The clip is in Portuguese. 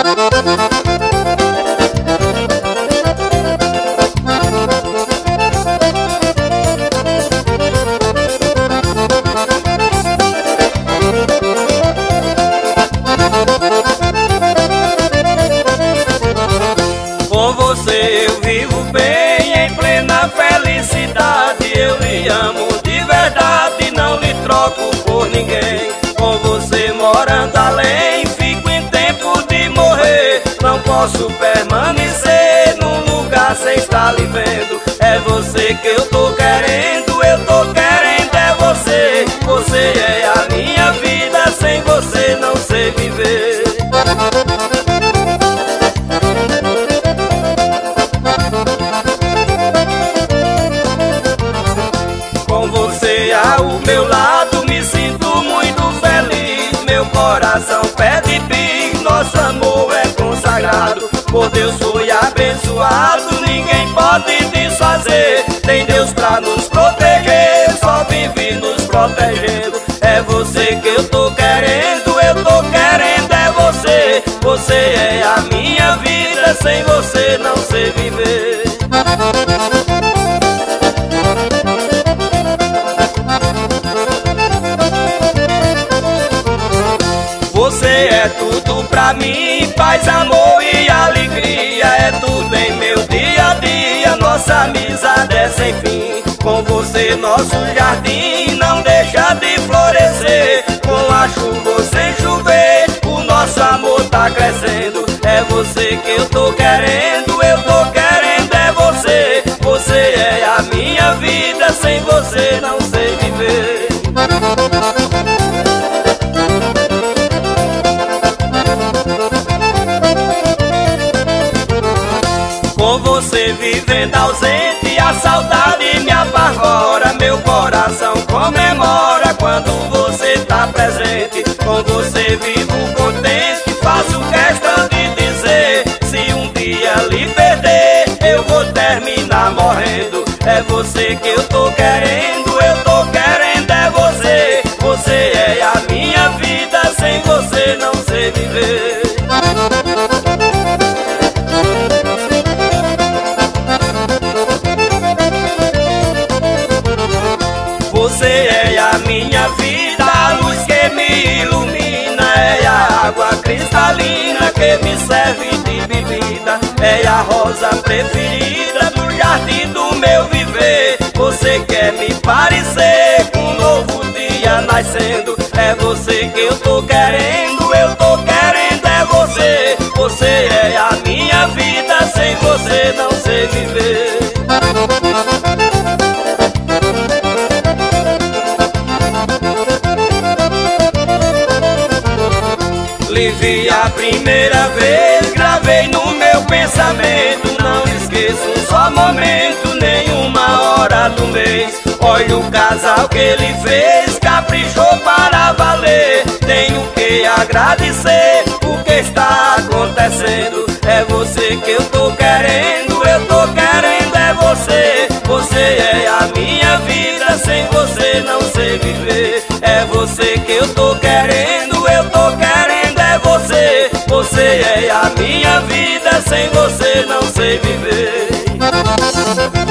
Com você eu vivo bem, em plena felicidade. Eu lhe amo de verdade, não lhe troco por ninguém. Com você morando além, fico em tempo de morrer. Não posso permanecer num lugar sem estar lhe vendo. É você que eu tô querendo é você. Você é a minha vida, sem você não sei viver. Com você ao meu lado me sinto muito feliz. Meu coração pede bis, nosso amor é consagrado. Por Deus foi abençoado, ninguém pode desfazer. Tem Deus pra nos proteger, só vive nos protegendo. É você que eu tô querendo é você. Você é a minha vida, sem você não sei viver. Você é tudo pra mim, paz, amor e alegria. É tudo em meu dia a dia, nossa amizade é sem fim. Com você nosso jardim não deixa de florescer. Com a chuva ou sem chover, o nosso amor tá crescendo. É você que eu tô querendo é você. Você é a minha vida, sem você não sei viver. Com você vivendo ausente, a saudade me apavora. Meu coração comemora quando você tá presente. Com você vivo contente, faço questão de dizer: se um dia lhe perder, eu vou terminar morrendo. É você que eu tô querendo é você. Você é a minha vida, sem você não sei viver. Você é a minha vida, a luz que me ilumina. É a água cristalina que me serve de bebida. É a rosa preferida do jardim do meu viver. Você quer me parecer com um novo dia nascendo. É você que eu tô querendo é você. Você é a minha vida, sem você não sei viver. Lhe vi a primeira vez, gravei no meu pensamento. Não esqueço um só momento, nenhuma hora do mês. Olha o casal que ele fez, caprichou para valer. Tenho que agradecer o que está acontecendo. É você que eu tô querendo é você. Você é a minha vida, sem você não sei viver. É você que eu tô querendo é você. Você é a minha vida, sem você não sei viver.